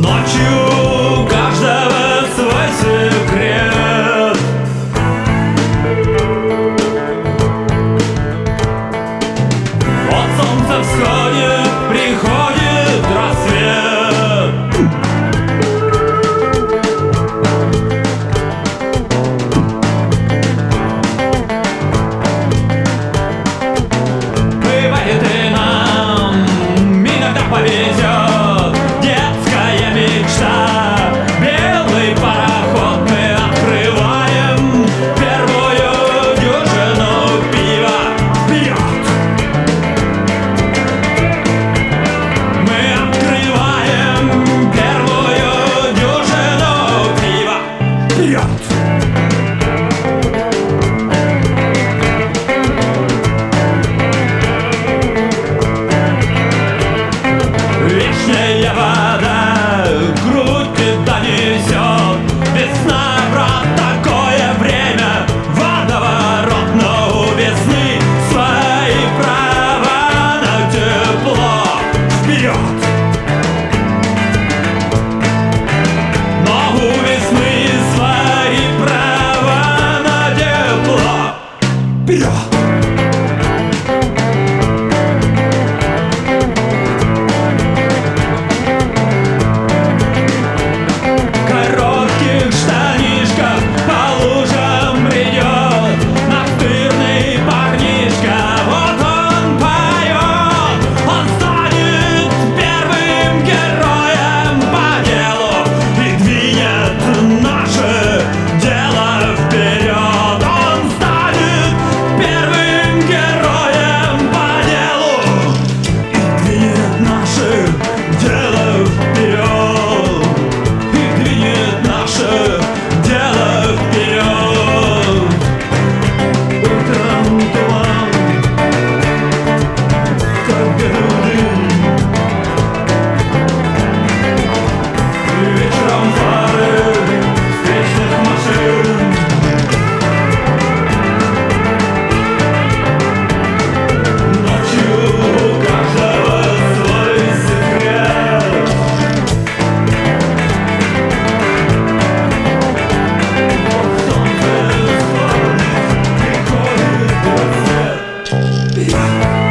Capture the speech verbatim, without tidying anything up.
Ночью у каждого свой секрет. Вот солнце всходит, приходит рассвет. Бывает и нам иногда повезет. Детская мечта, белый пароход. Мы открываем первую дюжину пива. Вперед! Мы открываем первую дюжину пива. Вперед! Вечная вода грудь донесет. Весна, брат, такое время. Водоворот, но у весны свои права на тепло. Вперед! Но у весны свои права на тепло. Вперед! Коротких штанишках по лужам бредет настырный парнишка. Вот он поет, он станет первым героем по делу и двинет наше дело вперед. Он станет первым героем по делу и двинет наше дело вперед. И двинет наше дело вперед. Утром туман, как дым. Вечером фары встречных машин. Ночью у каждого свой секрет. Солнце всходит, приходит рассвет. Вперед!